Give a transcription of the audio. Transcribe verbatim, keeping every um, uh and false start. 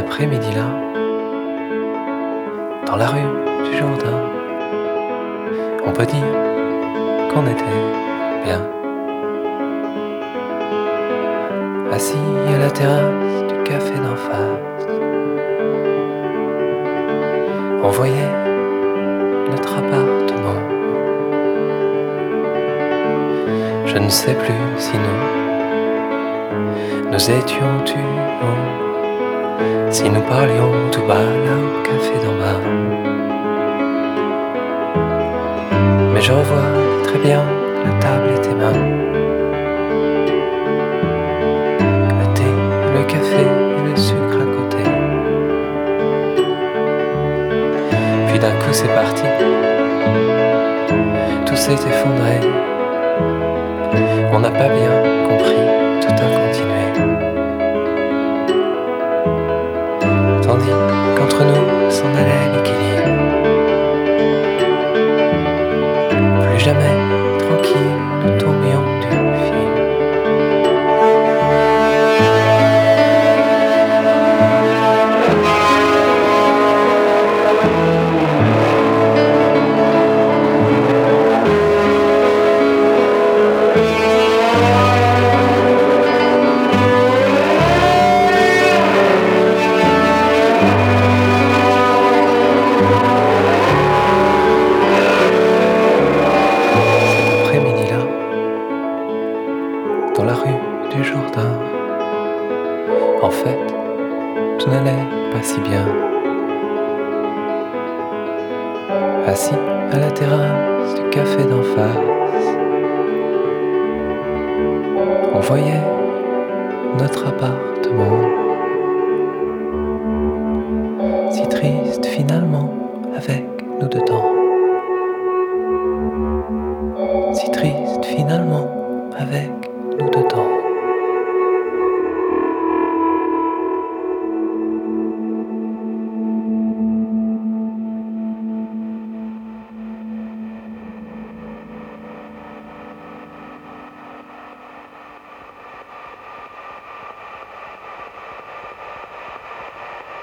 après-midi-là, dans la rue du Jourdain, on peut dire qu'on était bien, assis à la terrasse du café d'en face. On voyait notre appartement. Je ne sais plus si nous, nous étions tu si nous parlions tout bas là au café d'en bas. Mais je revois très bien la table et tes mains, le thé, le café et le sucre à côté. Puis d'un coup c'est parti, tout s'est effondré. On n'a pas bien compris, tout a continué. Tandis qu'entre nous s'en allait l'équilibre. Plus jamais tranquille, nous tombions du fil. Dans la rue du Jourdain, en fait, tout n'allait pas si bien. Assis à la terrasse du café d'en face, on voyait notre appartement.